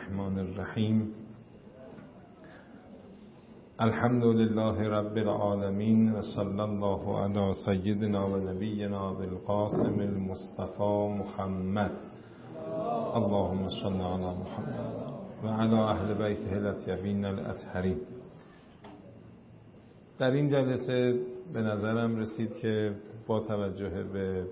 الرحمن الرحیم. الحمد لله رب العالمین و صلی الله علی سیدنا و نبینا بالقاسم المصطفى محمد. اللهم صل علی محمد و علی اهل بیته الاطیبین الاطهرین. در این جلسه به نظرم رسید که با توجه به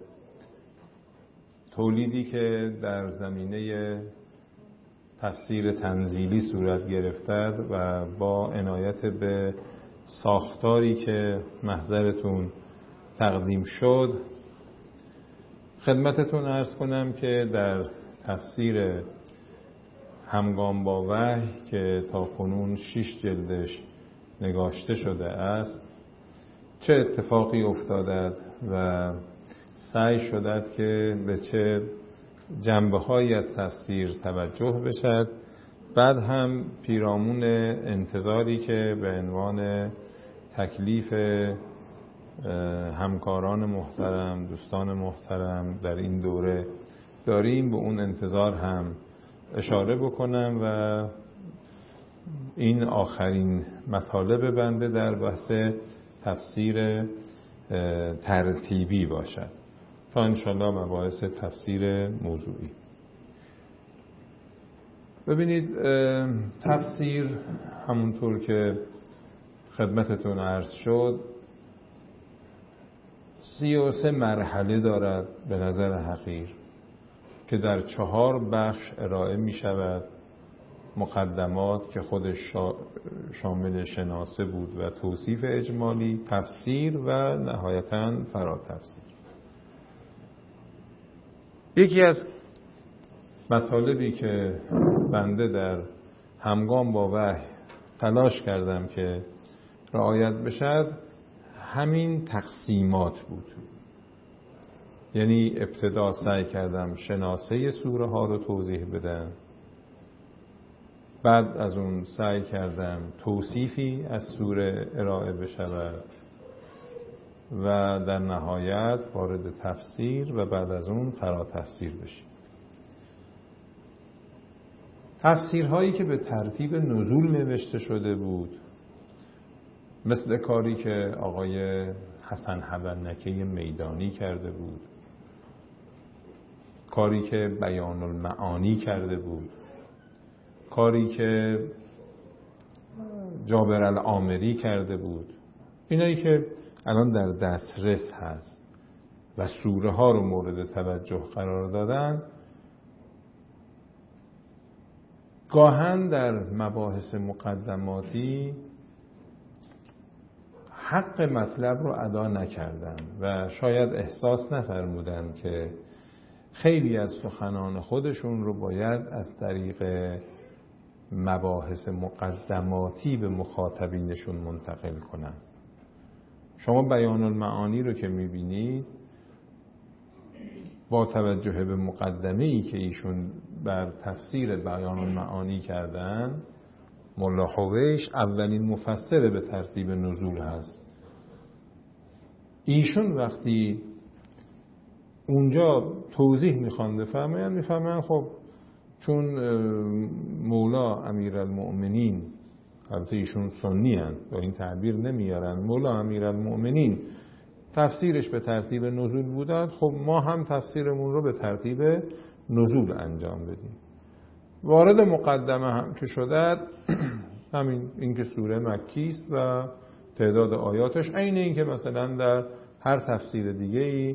تولیدی که در زمینه تفسیر تنزیلی صورت گرفته و با عنایت به ساختاری که محضرتون تقدیم شد، خدمتتون عرض کنم که در تفسیر همگام با وحی که تاکنون 6 جلدش نگاشته شده است چه اتفاقی افتادد و سعی شدد که به چه جنبه‌هایی از تفسیر توجه بشد. بعد هم پیرامون انتظاری که به عنوان تکلیف همکاران محترم، دوستان محترم در این دوره داریم، به اون انتظار هم اشاره بکنم و این آخرین مطالب بنده در بحث تفسیر ترتیبی باشد تا انشاءالله مباحث تفسیر موضوعی. ببینید، تفسیر همونطور که خدمتتون عرض شد 33 مرحله دارد به نظر حقیر که در 4 بخش ارائه می شود. مقدمات که خودش شامل شناسه بود و توصیف اجمالی، تفسیر و نهایتاً فراتفسیر. یکی از مطالبی که بنده در همگام با وحی تلاش کردم که رعایت بشد همین تقسیمات بود. یعنی ابتدا سعی کردم شناسه سوره ها رو توضیح بدم، بعد از اون سعی کردم توصیفی از سوره ارائه بشود و در نهایت وارد تفسیر و بعد از اون فراتفسیر بشیم. تفسیرهایی که به ترتیب نزول نوشته شده بود، مثل کاری که آقای حسن حبلنکه میدانی کرده بود، کاری که بیان المعانی کرده بود، کاری که جابر العامری کرده بود، اینایی که الان در دسترس هست و سوره ها رو مورد توجه قرار دادن، گاهن در مباحث مقدماتی حق مطلب رو ادا نکردن و شاید احساس نفرمودن که خیلی از سخنان خودشون رو باید از طریق مباحث مقدماتی به مخاطبینشون منتقل کنن. شما بیان المعانی رو که میبینید با توجه به مقدمه‌ای که ایشون بر تفسیر بیان المعانی کردن، ملا حویش اولین مفسر به ترتیب نزول هست. ایشون وقتی اونجا توضیح میخوان بفرماین خب چون مولا امیرالمؤمنین، البته ایشون سنی هستند با این تعبیر نمیارن، مولا امیرالمؤمنین تفسیرش به ترتیب نزول بوده، خب ما هم تفسیرمون رو به ترتیب نزول انجام بدیم. وارد مقدمه هم که شده، همین اینکه سوره مکی است و تعداد آیاتش عین این که مثلا در هر تفسیر دیگه‌ای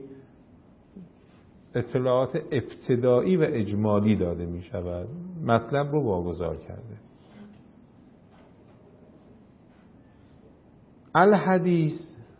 اطلاعات ابتدایی و اجمالی داده می شود، مطلب رو واگذار کرده. الحدیث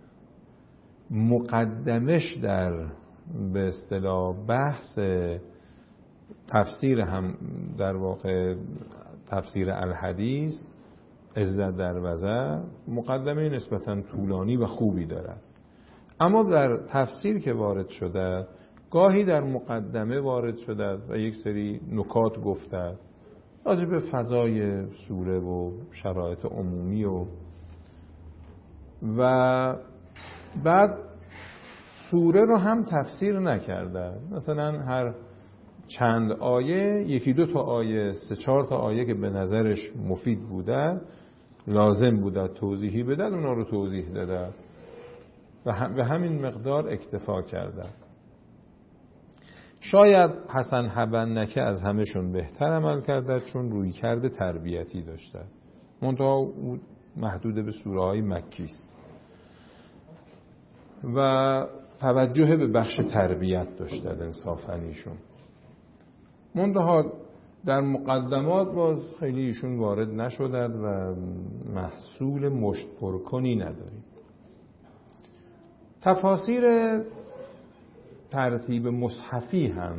مقدمش در به اصطلاح بحث تفسیر هم در واقع تفسیر الحدیث عزت در وضع مقدمه نسبتاً طولانی و خوبی دارد، اما در تفسیر که وارد شده گاهی در مقدمه وارد شده و یک سری نکات گفته راجع به فضای سوره و شرایط عمومی و بعد سوره رو هم تفسیر نکرده. مثلا هر چند آیه، یکی دو تا آیه، 3-4 تا آیه که به نظرش مفید بوده، لازم بوده توضیحی بده، اونا رو توضیح داده و به همین مقدار اکتفا کرده. شاید حسن حبنکه از همشون بهتر عمل کرده چون رویکرد تربیتی داشته، منتها محدود به سوره های مکی است و توجه به بخش تربیت داشته انصافاً ایشون. منتها در مقدمات باز خیلی ایشون وارد نشدند و محصول مشت پرکنی نداریم. تفاسیر ترتیب مصحفی هم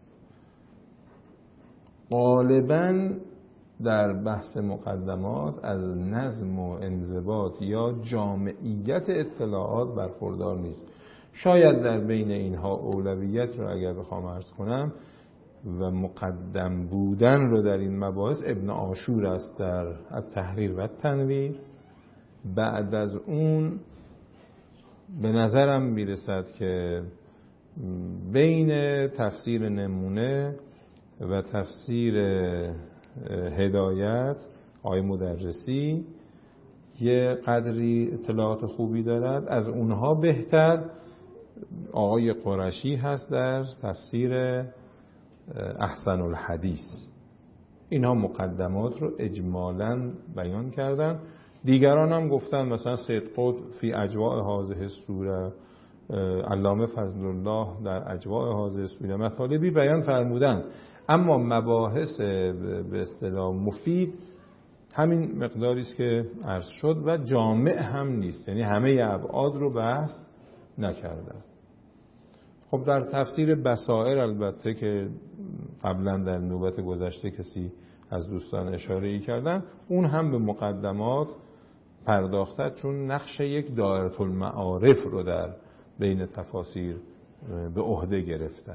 غالباً در بحث مقدمات از نظم و انضباط یا جامعیت اطلاعات برخوردار نیست. شاید در بین اینها اولویت رو اگر بخوام عرض کنم و مقدم بودن رو در این مباحث ابن عاشور است در التحریر و التنویر. بعد از اون به نظرم میرسد که بین تفسیر نمونه و تفسیر هدایت آقای مدرسی یه قدری اطلاعات خوبی دارد. از اونها بهتر آقای قرشی هست در تفسیر احسن الحدیث. اینها مقدمات رو اجمالاً بیان کردن. دیگران هم گفتن، مثلا سید قطب فی اجواء هذه السوره، علامه فضل الله در اجواء هذه السوره مطالبی بیان فرمودن، اما مباحث به اصطلاح مفید همین مقداری است که عرض شد و جامع هم نیست، یعنی همه ابعاد رو بحث نکردن. خب در تفسیر بصائر البته که قبلا در نوبت گذشته کسی از دوستان اشاره کردن، اون هم به مقدمات پرداخته چون نقش یک دایره المعارف رو در بین تفاسیر به عهده گرفته.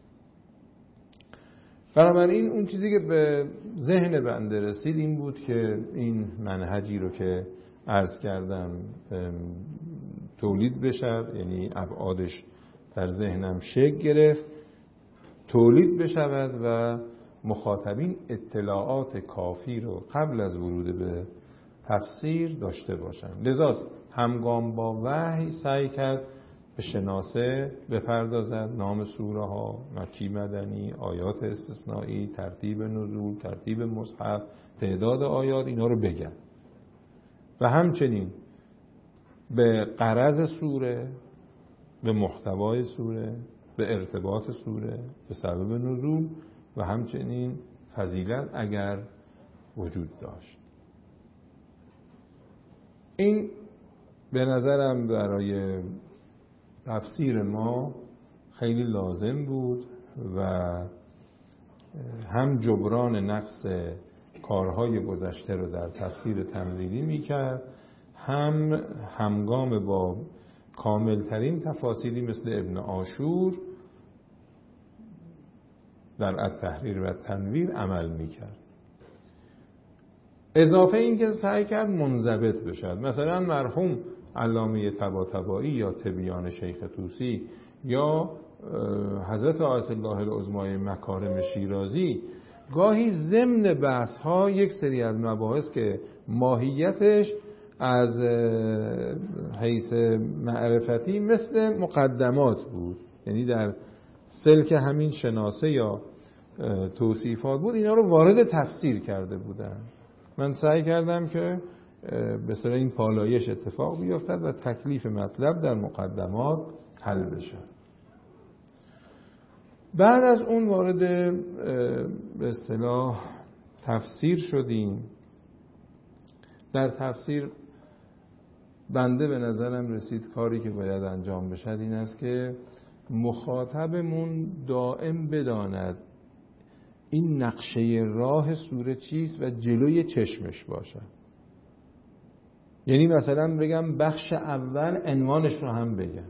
بنابراین اون چیزی که به ذهن بنده رسید این بود که این منهجی رو که عرض کردم تولید بشه، یعنی ابعادش در ذهنم شکل گرفت، تولید بشود و مخاطبین اطلاعات کافی رو قبل از ورود به تفسیر داشته باشند. لذا همگام با وحی سعی کرد به شناسه بپردازد، نام سوره ها، مکی مدنی، آیات استثنایی، ترتیب نزول، ترتیب مصحف، تعداد آیات، اینا رو بگن و همچنین به غرض سوره، به محتوای سوره، به ارتباط سوره، به سبب نزول و همچنین فضیلت اگر وجود داشت. این به نظرم برای تفسیر ما خیلی لازم بود و هم جبران نقص کارهای گذشته رو در تفسیر تنزیلی میکرد، هم همگام با کاملترین تفاسیری مثل ابن عاشور در التحریر و التنویر عمل میکرد. اضافه این که سعی کرد منضبط بشد. مثلا مرحوم علامه طباطبایی یا تبیان شیخ طوسی یا حضرت آیت الله العظمای مکارم شیرازی گاهی ضمن بحث ها یک سری از مباحث که ماهیتش از حیث معرفتی مثل مقدمات بود، یعنی در سلک همین شناسه یا توصیفات بود، اینا رو وارد تفسیر کرده بودن. من سعی کردم که به صورت این پالایش اتفاق بیفتد و تکلیف مطلب در مقدمات حل بشه. بعد از اون وارد به اصطلاح تفسیر شدیم. در تفسیر بنده به نظرم رسید کاری که باید انجام بشه این است که مخاطبمون دائم بداند این نقشه راه سوره چیست و جلوی چشمش باشه. یعنی مثلا بگم بخش اول عنوانش رو هم بگم،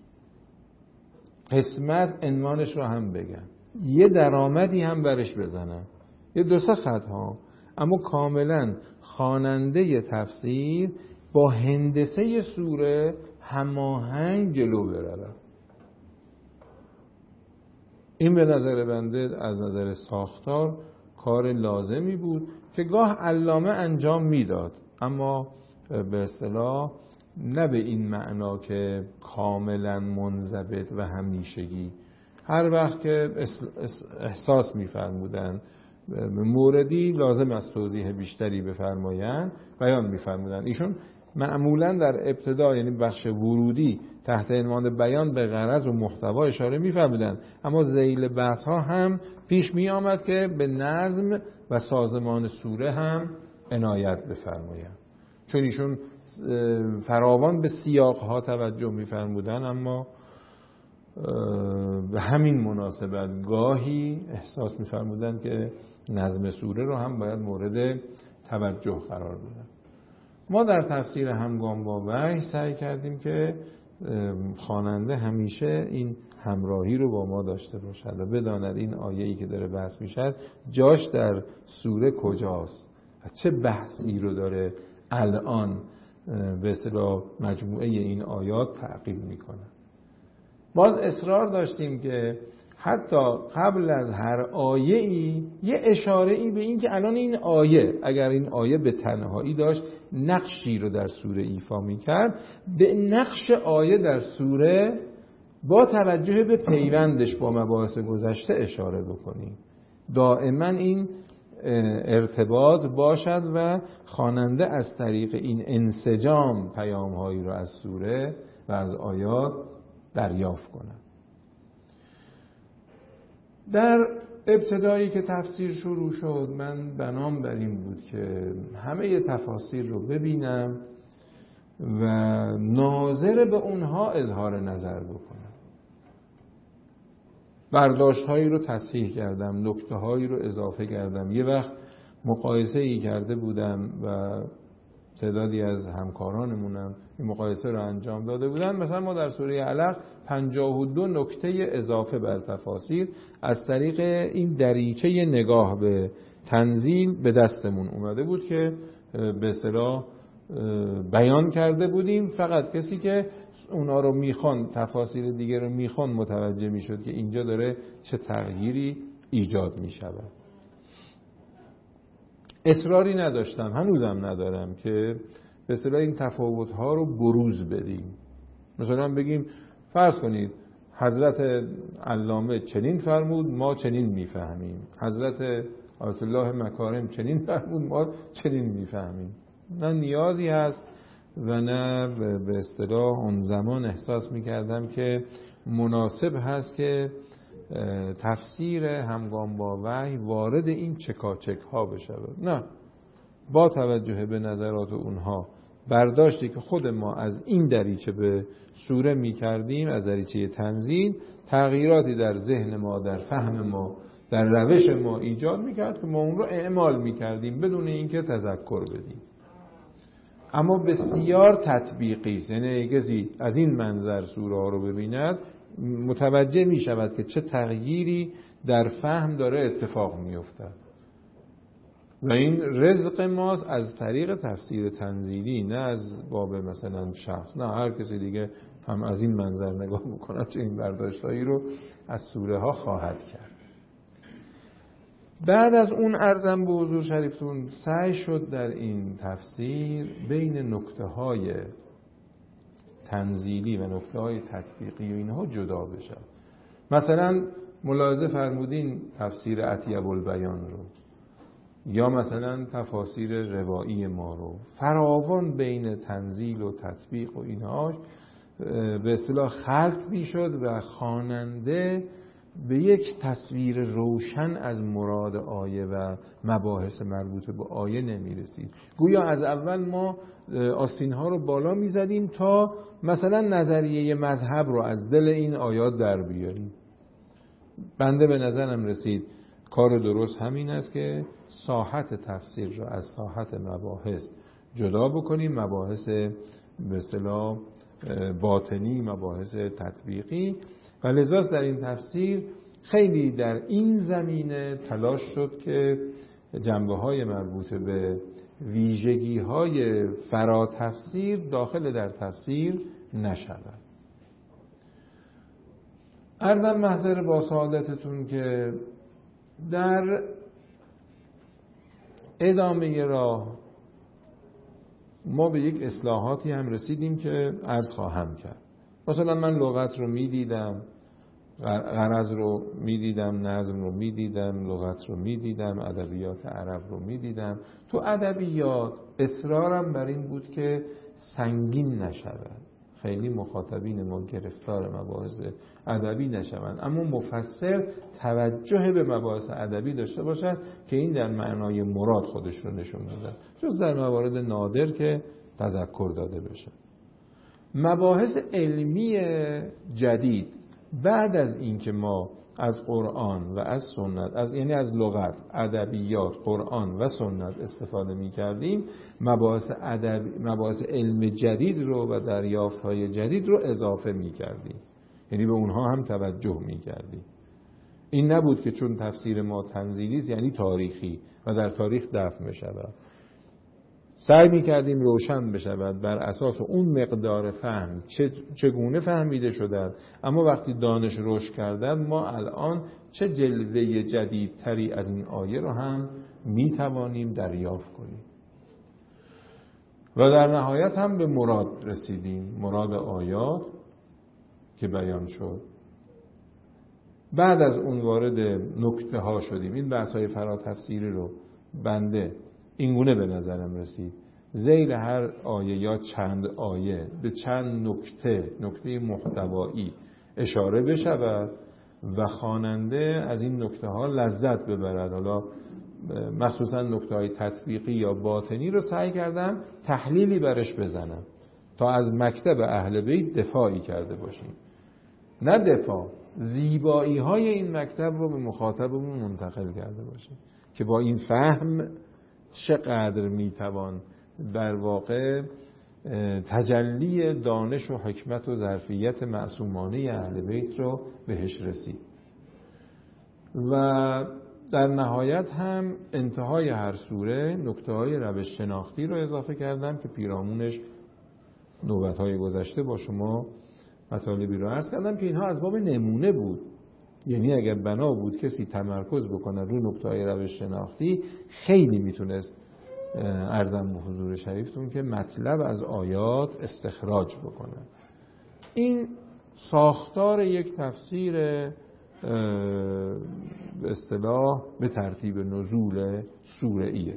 قسمت عنوانش رو هم بگم، یه درآمدی هم برش بزنم، یه 2-3 خط ها، اما کاملا خواننده تفسیر با هندسه سوره هماهنگ جلو بره. این به نظر بنده از نظر ساختار کار لازمی بود که گاه علامه انجام میداد، اما به اصطلاح نه به این معنا که کاملا منضبط و همیشگی. هر وقت که احساس می‌فرمودند موردی لازم است توضیح بیشتری بفرمایند بیان می‌فرمودند. ایشون معمولا در ابتدا، یعنی بخش ورودی، تحت عنوان بیان به غرض و محتوا اشاره می‌فرمودند، اما ذیل بحث‌ها هم پیش می آمد که به نظم و سازمان سوره هم عنایت بفرمایند، چون ایشون فراوان به سیاق‌ها توجه می‌فرمودند، اما به همین مناسبت گاهی احساس می‌فرمودند که نظم سوره رو هم باید مورد توجه قرار بدن. ما در تفسیر همگام با وحی سعی کردیم که خواننده همیشه این همراهی رو با ما داشته باشد و بداند این آیه‌ای که داره بحث میشه جاش در سوره کجاست و چه بحثی رو داره الان به اصطلاح مجموعه این آیات تعقیب میکنه. باز اصرار داشتیم که حتی قبل از هر آیه‌ای یه اشاره‌ای به این که الان این آیه، اگر این آیه به تنهایی داشت نقشی رو در سوره ایفا می‌کرد، به نقش آیه در سوره با توجه به پیوندش با مباحث گذشته اشاره بکنیم. دائما این ارتباط باشد و خواننده از طریق این انسجام پیام‌هایی رو از سوره و از آیات دریافت کند. در ابتدایی که تفسیر شروع شد من بنام بر این بود که همه تفاسیر رو ببینم و ناظر به اونها اظهار نظر بکنم. برداشت‌هایی رو تصحیح کردم، نکته‌هایی رو اضافه کردم. یه وقت مقایسه‌ای کرده بودم و تعدادی از همکارانمونم این مقایسه رو انجام داده بودن. مثلا ما در سوره علق 52 نکته اضافه بر تفاسیر از طریق این دریچه نگاه به تنزیل به دستمون اومده بود که به اصطلاح بیان کرده بودیم. فقط کسی که اونا رو میخوان، تفاسیر دیگه رو میخوان، متوجه میشد که اینجا داره چه تغییری ایجاد میشود. اصراری نداشتم، هنوزم ندارم که به اصطلاح این تفاوت‌ها رو بروز بدیم. مثلا بگیم فرض کنید حضرت علامه چنین فرمود ما چنین میفهمیم، حضرت آیت الله مکارم چنین فرمود ما چنین میفهمیم. نه نیازی هست و نه به اصطلاح اون زمان احساس میکردم که مناسب هست که تفسیر همگام با وحی وارد این چکاچک ها بشه. نه، با توجه به نظرات اونها برداشتی که خود ما از این دریچه به سوره می کردیم، از دریچه تنزیل، تغییراتی در ذهن ما، در فهم ما، در روش ما ایجاد می کرد که ما اون رو اعمال می کردیم بدون اینکه تذکر بدیم. اما بسیار تطبیقی است، یعنی کسی از این منظر سوره ها رو ببیند متوجه می شود که چه تغییری در فهم داره اتفاق می افتد. و این رزق ماست از طریق تفسیر تنزیلی، نه از باب مثلا شخص. نه، هر کسی دیگه هم از این منظر نگاه بکنه چه این برداشتایی رو از سوره ها خواهد کرد. بعد از اون عرضم به حضور شریفتون سعی شد در این تفسیر بین نکته های تنزیلی و نکته های تطبیقی و اینها جدا بشه. مثلا ملاحظه فرمودین تفسیر اطیب البیان رو یا مثلا تفاسیر روایی ما رو، فراوان بین تنزیل و تطبیق و اینهاش به اصطلاح خلط میشد و خواننده به یک تصویر روشن از مراد آیه و مباحث مربوط به آیه نمی رسید. گویا از اول ما آستین‌ها رو بالا می زدیم تا مثلا نظریه مذهب رو از دل این آیات در بیاریم. بنده به نظرم رسید کار درست همین است که ساحت تفسیر رو از ساحت مباحث جدا بکنیم، مباحث به اصطلاح باطنی، مباحث تطبیقی، و لذا در این تفسیر خیلی در این زمینه تلاش شد که جنبه‌های مربوط به ویژگی‌های فراتفسیر داخل در تفسیر نشود. عرضم محضر با سعادتتون که در ادامه راه ما به یک اصلاحاتی هم رسیدیم که عرض خواهم کرد. مثلا من لغت رو میدیدم، غرض رو میدیدم، نظم رو میدیدم، لغت رو میدیدم، ادبیات عرب رو میدیدم. تو ادبیات اصرارم بر این بود که سنگین نشود، خیلی مخاطبین ما گرفتار مباحث ادبی نشوند، اما مفسر توجه به مباحث ادبی داشته باشد که این در معنای مراد خودش رو نشون میده، جز در موارد نادر که تذکر داده بشه. مباحث علمی جدید بعد از اینکه ما از قرآن و از سنت، یعنی از لغت، ادبیات، قرآن و سنت استفاده می‌کردیم، مباحث علم جدید رو و دریافت‌های جدید رو اضافه می‌کردیم، یعنی به اونها هم توجه می‌کردیم. این نبود که چون تفسیر ما تنزیلی است یعنی تاریخی و در تاریخ دفن بشود. سعی می‌کردیم روشن بشود بر اساس اون مقدار فهم چگونه فهمیده شده، اما وقتی دانش رشد کرده ما الان چه جلوه جدیدتری از این آیه رو هم می‌توانیم دریافت کنیم. و در نهایت هم به مراد رسیدیم، مراد آیات که بیان شد. بعد از اون وارد نکته ها شدیم. این بحث‌های فراتفسیری رو بنده اینگونه به نظرم رسید: زیر هر آیه یا چند آیه به چند نکته محتوایی اشاره بشود و خواننده از این نکته ها لذت ببرد. حالا مخصوصا نکته های تطبیقی یا باطنی رو سعی کردم تحلیلی برش بزنم تا از مکتب اهل بیت دفاعی کرده باشیم. نه دفاع، زیبایی های این مکتب رو به مخاطبمون منتقل کرده باشیم که با این فهم چقدر میتوان در واقع تجلی دانش و حکمت و ظرفیت معصومانه اهل بیت رو بهش رسید. و در نهایت هم انتهای هر سوره نکته‌های روش شناختی رو اضافه کردم که پیرامونش نوبت‌های گذشته با شما مطالبی رو عرض کردم که اینها از باب نمونه بود. یعنی اگر بنا بود کسی تمرکز بکنه روی نکته‌های روش شناختی، خیلی میتونست عرضم به حضور شریفتون که مطلب از آیات استخراج بکنه. این ساختار یک تفسیر به اصطلاح به ترتیب نزول سوره‌ایه.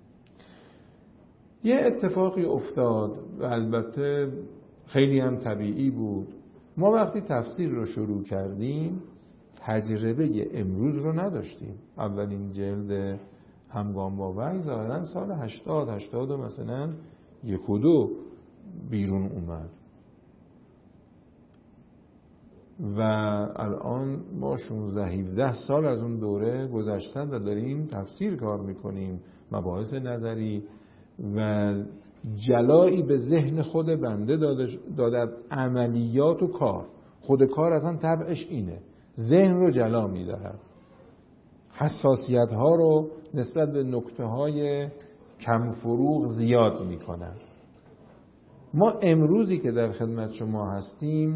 یه اتفاقی افتاد و البته خیلی هم طبیعی بود. ما وقتی تفسیر رو شروع کردیم تجربه امروز رو نداشتیم. اولین جلد همگام با وحی ظاهراً سال 80 مثلا 1 و 2 بیرون اومد و الان ما 16-17 سال از اون دوره گذشتن و داریم تفسیر کار میکنیم. مباحث نظری و جلایی به ذهن خود بنده داده عملیات و کار. خود کار اصلا طبعش اینه، ذهن رو جلا میدهد، حساسیت ها رو نسبت به نکته های کم فروغ زیاد میکنن. ما امروزی که در خدمت شما هستیم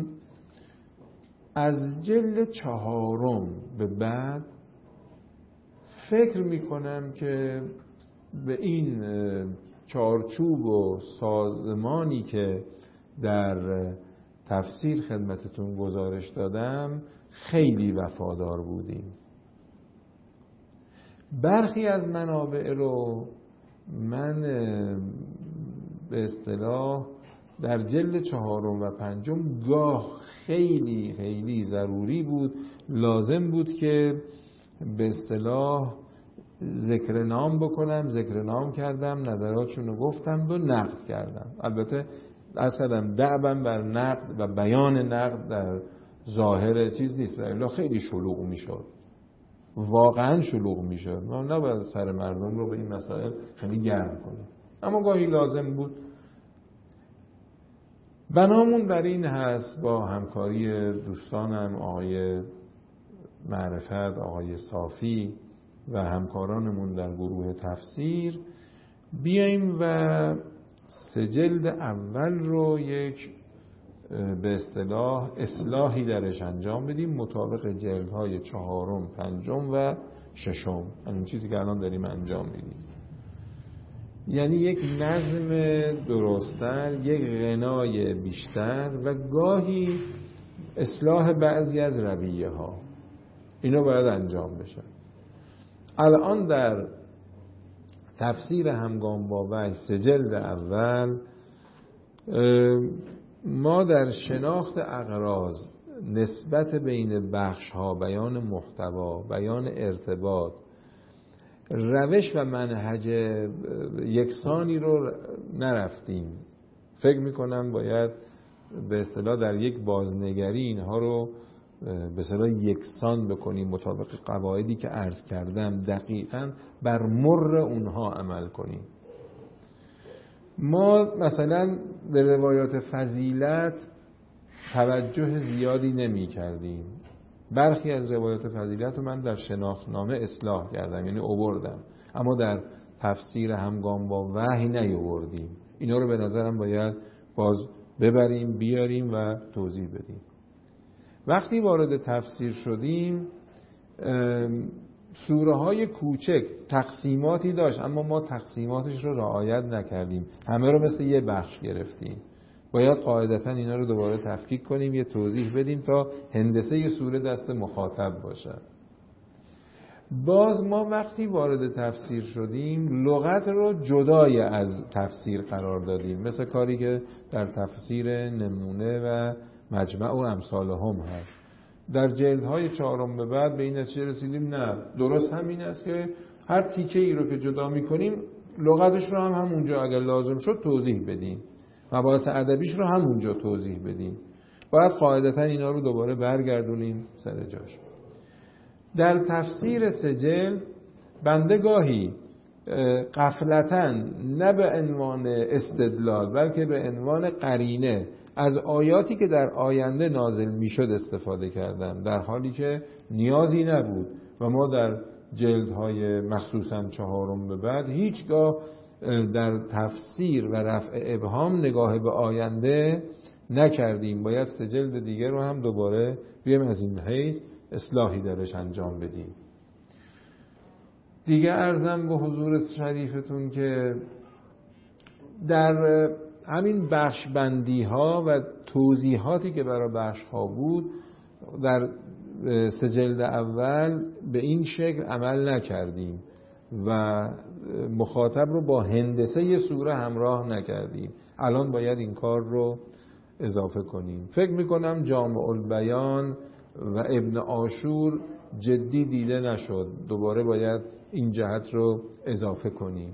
از جلد 4 به بعد فکر میکنم که به این چارچوب و سازمانی که در تفسیر خدمتتون گزارش دادم خیلی وفادار بودیم. برخی از منابع رو من به اصطلاح در جلد 4 و 5 گاه خیلی خیلی ضروری بود، لازم بود که به اصطلاح ذکر نام بکنم. ذکر نام کردم، نظراتشون رو گفتم و نقد کردم. البته از کردم دعبم بر نقد و بیان نقد در ظاهر چیز نیست، ولی خیلی شلوغ میشد، واقعا شلوغ میشد. ما نباید سر مردم رو به این مسائل خیلی گرم کنیم، اما گاهی لازم بود. بنامون بر این هست با همکاری دوستانم آقای معرفت، آقای صافی و همکارانمون در گروه تفسیر بیاییم و 3 جلد اول رو یک به اصطلاح اصلاحی درش انجام بدیم مطابق جلدهای 4م، 5م و 6م. این چیزی که الان داریم انجام میدیم، یعنی یک نظم درست‌تر، یک غنای بیشتر و گاهی اصلاح بعضی از رویه ها، اینو باید انجام بشه. الان در تفسیر همگام با وحی 3 جلد اول ما در شناخت اغراض، نسبت بین بخش ها، بیان محتوا، بیان ارتباط، روش و منهج یکسانی رو نرفتیم. فکر میکنم باید به اصطلاح در یک بازنگری اینها رو به اصطلاح یکسان بکنیم، مطابق قواعدی که عرض کردم دقیقاً بر مر اونها عمل کنیم. ما مثلا به روایات فضیلت توجه زیادی نمی کردیم. برخی از روایات فضیلت رو من در شناختنامه اصلاح کردم، یعنی آوردم، اما در تفسیر همگام با وحی نیاوردیم. اینا رو به نظرم باید باز ببریم، بیاریم و توضیح بدیم. وقتی وارد تفسیر شدیم، سوره های کوچک تقسیماتی داشت، اما ما تقسیماتش رو رعایت نکردیم، همه رو مثل یه بخش گرفتیم. باید قاعدتا اینا رو دوباره تفکیک کنیم، یه توضیح بدیم تا هندسه یه سوره دست مخاطب باشه. باز ما وقتی وارد تفسیر شدیم لغت رو جدای از تفسیر قرار دادیم، مثل کاری که در تفسیر نمونه و مجمع و امثال هم هست. در جلدهای 4 به بعد به این نتیجه رسیدیم نه، درست همین است که هر تیکه ای رو که جدا میکنیم لغتش رو هم همونجا اگر لازم شد توضیح بدیم، مباحث ادبیش رو همونجا توضیح بدیم. باید قاعدتا اینا رو دوباره برگردونیم سر جاش. در تفسیر 3 جلد بنده گاهی غفلتاً نه به عنوان استدلال بلکه به عنوان قرینه از آیاتی که در آینده نازل میشد استفاده کردم، در حالی که نیازی نبود و ما در جلدهای مخصوصاً 4 به بعد هیچگاه در تفسیر و رفع ابهام نگاه به آینده نکردیم. باید 3 جلد دیگه رو هم دوباره بیایم از این حیث اصلاحی درش انجام بدیم. دیگه عرضم به حضور شریفتون که در همین بخش بندی ها و توضیحاتی که برای بخش ها بود در 3 جلد اول به این شکل عمل نکردیم و مخاطب رو با هندسه ی سوره همراه نکردیم. الان باید این کار رو اضافه کنیم. فکر میکنم جامع البیان و ابن عاشور جدی دیده نشد، دوباره باید این جهت رو اضافه کنیم.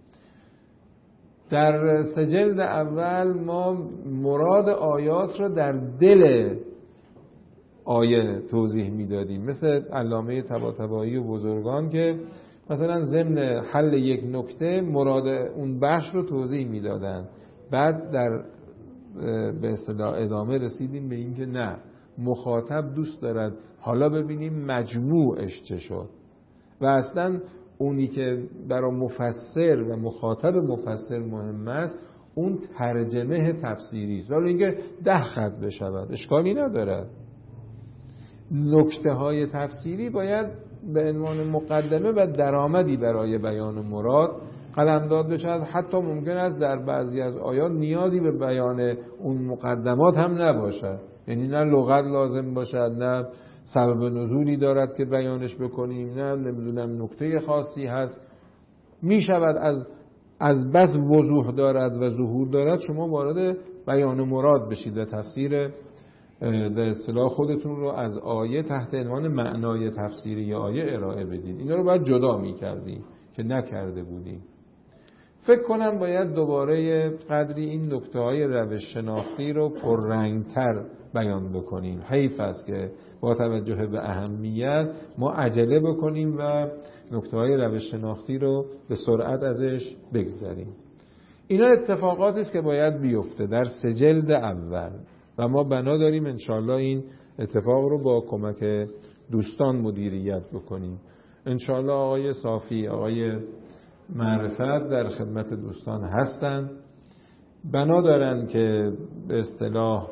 در 3 جلد اول ما مراد آیات رو در دل آیه توضیح میدادیم، مثل علامه طباطبایی و بزرگان که مثلا ضمن حل یک نکته مراد اون بخش رو توضیح میدادن. بعد در به اصطلاح ادامه رسیدیم به این که نه، مخاطب دوست دارد حالا ببینیم مجموعش چه شد و اصلا اونی که برای مفسر و مخاطب مفسر مهم است اون ترجمه تفسیری است. ولی اینکه 10 خط بشود اشکالی ندارد. نکته های تفسیری باید به عنوان مقدمه و درآمدی برای بیان مراد قلمداد بشود. حتی ممکن است در بعضی از آیات نیازی به بیان اون مقدمات هم نباشد، یعنی نه لغت لازم باشد، نه سبب نزولی دارد که بیانش بکنیم، نه نمیدونم نکته خاصی هست. می شود از بس وضوح دارد و ظهور دارد شما وارد بیان مراد بشید و تفسیر در اصطلاح خودتون رو از آیه تحت عنوان معنای تفسیری آیه ارائه بدید. اینا رو باید جدا می کردیم که نکرده بودیم. فکر کنم باید دوباره قدری این نکته‌های روش شناختی رو پررنگتر بیان بکنیم. حیف است که با توجه به اهمیت ما عجله بکنیم و نکته‌های روش شناختی رو به سرعت ازش بگذریم. اینا اتفاقاتی است که باید بیفته در 3 جلد اول و ما بنا داریم انشالله این اتفاق رو با کمک دوستان مدیریت بکنیم. انشالله آقای صافی، آقای معرفت در خدمت دوستان هستند. بنا دارن که به اصطلاح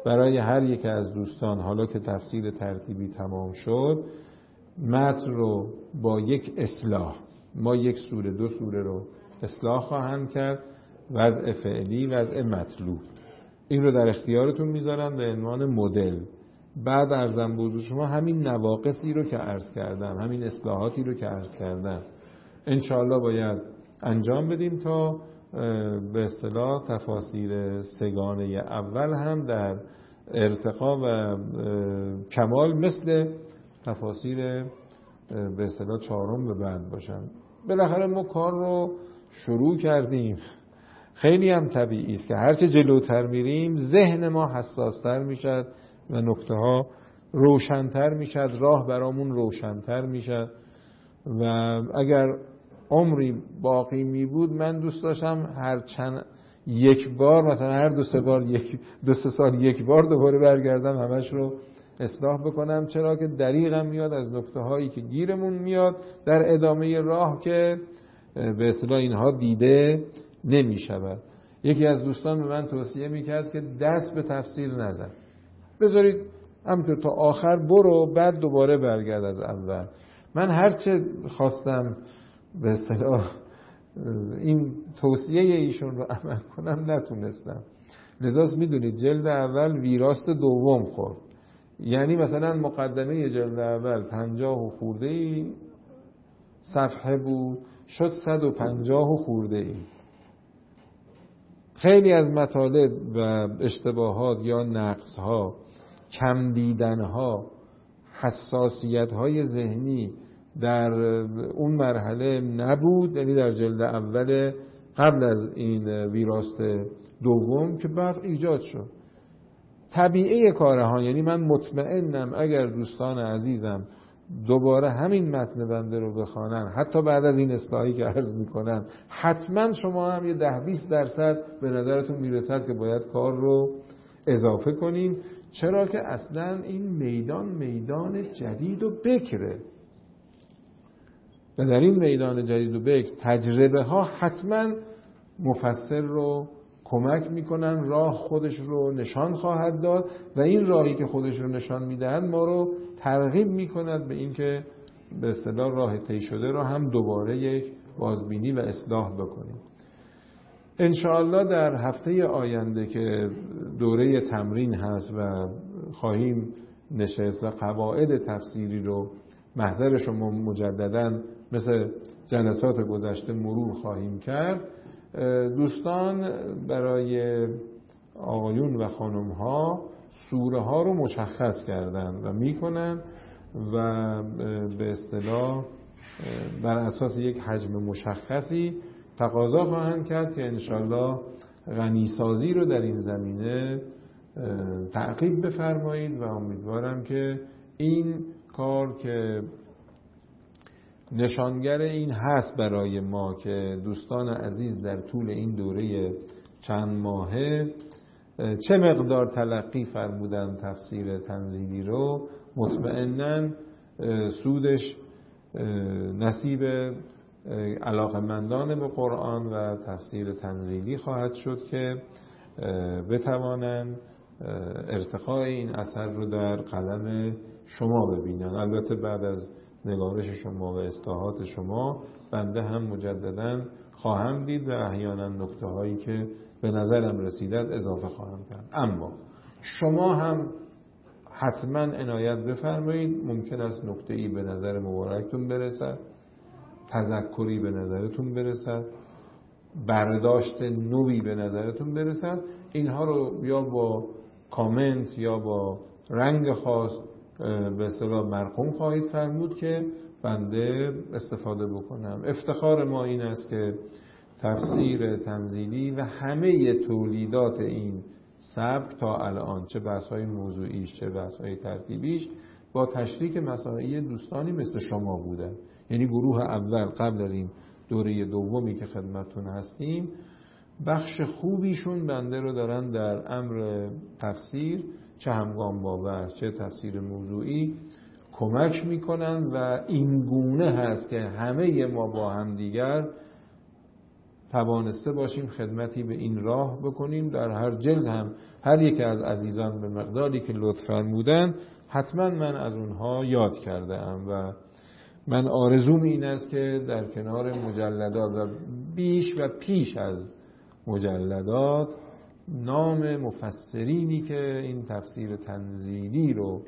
برای هر یک از دوستان حالا که تفسیر ترتیبی تمام شد متن رو با یک اصلاح، ما یک سوره 2 سوره رو اصلاح خواهند کرد، وضع فعلی وضع مطلوب، این رو در اختیارتون میذارم به عنوان مدل. بعد عرضم بود شما همین نواقصی رو که عرض کردم، همین اصلاحاتی رو که عرض کردم انشاءالله باید انجام بدیم تا به اصطلاح تفاسیر سگانه اول هم در ارتقا و کمال مثل تفاسیر به اصطلاح 4 به بعد باشن. بالاخره ما کار رو شروع کردیم، خیلی هم طبیعی است که هرچه جلوتر میریم ذهن ما حساستر میشد و نکته ها روشنتر میشد، راه برامون روشنتر میشد. و اگر عمری باقی می بود من دوست داشتم هر چند یک بار، مثلا هر 2-3 سال یک بار دوباره برگردم همش رو اصلاح بکنم، چرا که دریغم میاد از نکته هایی که گیرمون میاد در ادامه راه که به اصطلاح اینها دیده نمی شود. یکی از دوستان به من توصیه میکرد که دست به تفسیر نزن، بذارید همینطور تا آخر برو بعد دوباره برگرد از اول. من هرچه خواستم به اصطلاح این توصیه ایشون رو عمل کنم نتونستم. لذاست میدونید جلد اول ویراست دوم خورد، یعنی مثلا مقدمه جلد اول 50 و خورده ای صفحه بود، شد 150 و خورده ای. خیلی از مطالب و اشتباهات یا نقصها، کم دیدنها، حساسیت‌های ذهنی در اون مرحله نبود، یعنی در جلد اول قبل از این ویراست دوم که بعد ایجاد شد. طبیعه کارها، یعنی من مطمئنم اگر دوستان عزیزم دوباره همین متن بنده رو بخوانن، حتی بعد از این اصلاحی که عرض میکنن، حتما شما هم یه 10-20% به نظرتون میرسد که باید کار رو اضافه کنیم. چرا که اصلا این میدان جدید و بکره و در این میدان جدید و بکر تجربه ها حتما مفسر رو کمک میکنن، راه خودش رو نشان خواهد داد و این راهی که خودش رو نشان میدهند ما رو ترغیب میکند به این که به اصطلاح راه طی شده رو هم دوباره یک بازبینی و اصلاح بکنیم. انشاءالله در هفته آینده که دوره تمرین هست و خواهیم نشست و قواعد تفسیری رو محضر شما مجدداً مثل جلسات گذشته مرور خواهیم کرد، دوستان برای آقایون و خانم ها سوره ها رو مشخص کردن و میکنن و به اصطلاح بر اساس یک حجم مشخصی تقاضا خواهند کرد که انشالله غنیسازی رو در این زمینه تعقیب بفرمایید و امیدوارم که این کار که نشانگر این هست برای ما که دوستان عزیز در طول این دوره چند ماهه چه مقدار تلقی فرمودن تفسیر تنزیلی رو، مطمئناً سودش نصیب علاقمندان به قرآن و تفسیر تنزیلی خواهد شد که بتوانند ارتقاء این اثر رو در قلم شما ببینن. البته بعد از نگارش شما و اصلاحات شما بنده هم مجدداً خواهم دید و احیانا نکته هایی که به نظرم رسیدد اضافه خواهم کرد. اما شما هم حتما عنایت بفرمایید، ممکن است نکته‌ای به نظر مبارکتون برسد، تذکری به نظرتون برسد، برداشت نوعی به نظرتون برسد، اینها رو یا با کامنت یا با رنگ خاص به اصطلاح مرقوم خواهید فرمود که بنده استفاده بکنم. افتخار ما این است که تفسیر تنزیلی و همه تولیدات این سبک تا الان، چه بحث‌های موضوعیش چه بحث‌های ترتیبیش، با تشریک مساعی دوستانی مثل شما بوده. یعنی گروه اول قبل از این دوره دومی که خدمتتون هستیم، بخش خوبیشون بنده رو دارن در امر تفسیر، چه همگام با بحث چه تفسیر موضوعی کمک میکنن و این گونه هست که همه ما با هم دیگر توانسته باشیم خدمتی به این راه بکنیم. در هر جلد هم هر یک از عزیزان به مقداری که لطف فرمودن حتما من از اونها یاد کرده ام و من آرزوم این است که در کنار مجلدات و بیش و پیش از مجلدات نام مفسرینی که این تفسیر تنزیلی رو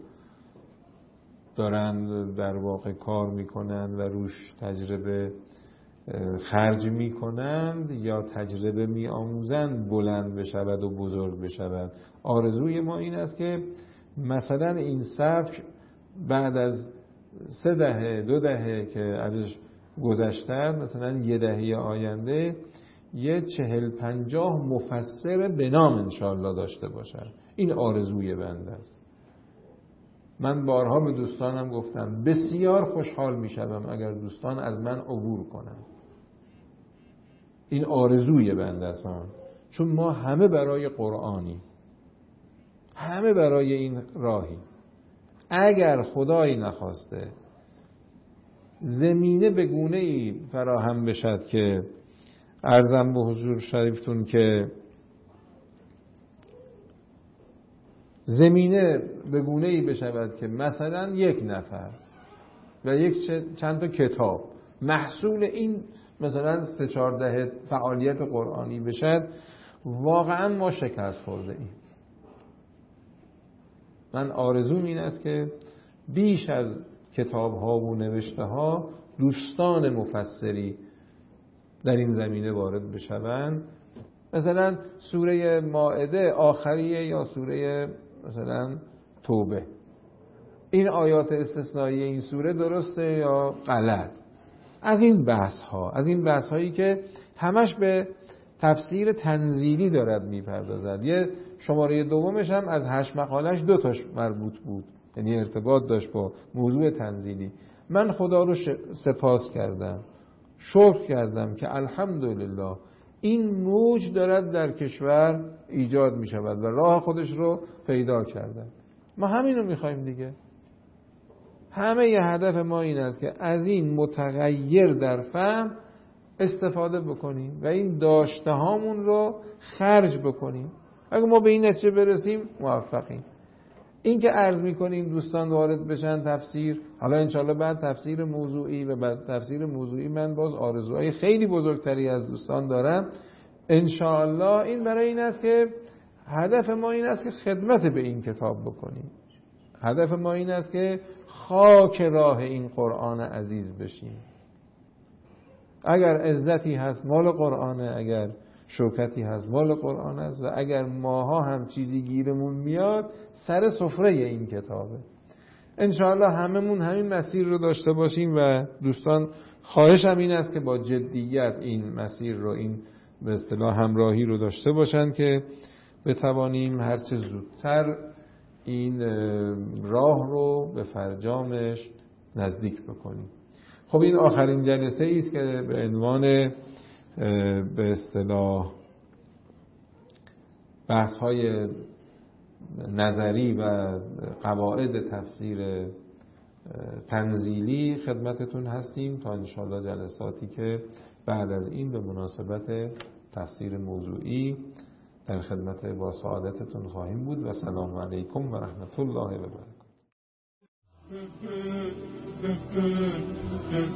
دارن در واقع کار میکنن و روش تجربه خرج میکنند یا تجربه میآموزند بلند بشود و بزرگ بشود. آرزوی ما این است که مثلا این سبک بعد از 3 دهه 2 دهه که ازش گذشته، مثلا 1 دهه آینده 40-50 مفسر به نام انشاءالله داشته باشن. این آرزوی بنده است. من بارها به دوستانم گفتم بسیار خوشحال میشم اگر دوستان از من عبور کنن. این آرزوی بنده است، چون ما همه برای قرآنی، همه برای این راهی. اگر خدایی نخواسته زمینه به گونه‌ای فراهم بشد که عرضم به حضور شریفتون که زمینه به گونه‌ای بشود که مثلا 1 نفر و چند تا کتاب محصول این مثلا 3-4 دهه فعالیت قرآنی بشد، واقعا ما شکست خورده ایم. من آرزوم این است که بیش از کتاب ها و نوشته ها دوستان مفسری در این زمینه وارد بشوند. مثلا سوره مائده آخریه یا سوره مثلا توبه، این آیات استثنایی این سوره درسته یا غلط؟ از این بحث هایی که همش به تفسیر تنزیلی دارد میپردازد. یه شماره دومش هم از 8 مقالش 2 تاش مربوط بود، یعنی ارتباط داشت با موضوع تنزیلی. من خدا رو سپاس کردم، شکر کردم که الحمدلله این موج دارد در کشور ایجاد می شود و راه خودش رو پیدا کرده. ما همین رو می خواهیم دیگه. همه ی هدف ما این است که از این متغیر در فهم استفاده بکنیم و این داشته هامون رو خرج بکنیم. اگه ما به این نتیجه برسیم موفقیم. این که عرض میکنیم دوستان وارد بشن تفسیر، حالا انشالله بعد تفسیر موضوعی و بعد تفسیر موضوعی من باز آرزوهای خیلی بزرگتری از دوستان دارم. انشالله این برای این است که هدف ما این است که خدمت به این کتاب بکنیم. هدف ما این است که خاک راه این قرآن عزیز بشیم. اگر عزتی هست مال قرآنه، اگر شوکتی هست مال قرآن است، و اگر ماها هم چیزی گیرمون میاد سر سفره این کتابه. انشاءالله هممون همین مسیر رو داشته باشیم و دوستان خواهشم این است که با جدیت این مسیر رو، این به اصطلاح همراهی رو داشته باشن که بتوانیم هرچه زودتر این راه رو به فرجامش نزدیک بکنیم. خب این آخرین جلسه ای است که به عنوان به اصطلاح بحث های نظری و قواعد تفسیر تنزیلی خدمتتون هستیم تا انشاءالله جلساتی که بعد از این به مناسبت تفسیر موضوعی در خدمت با سعادتتون خواهیم بود. و سلام علیکم و رحمت الله و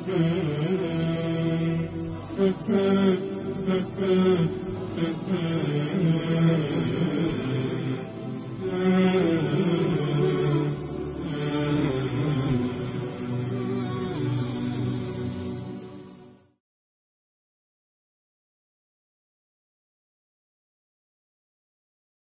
برکاته.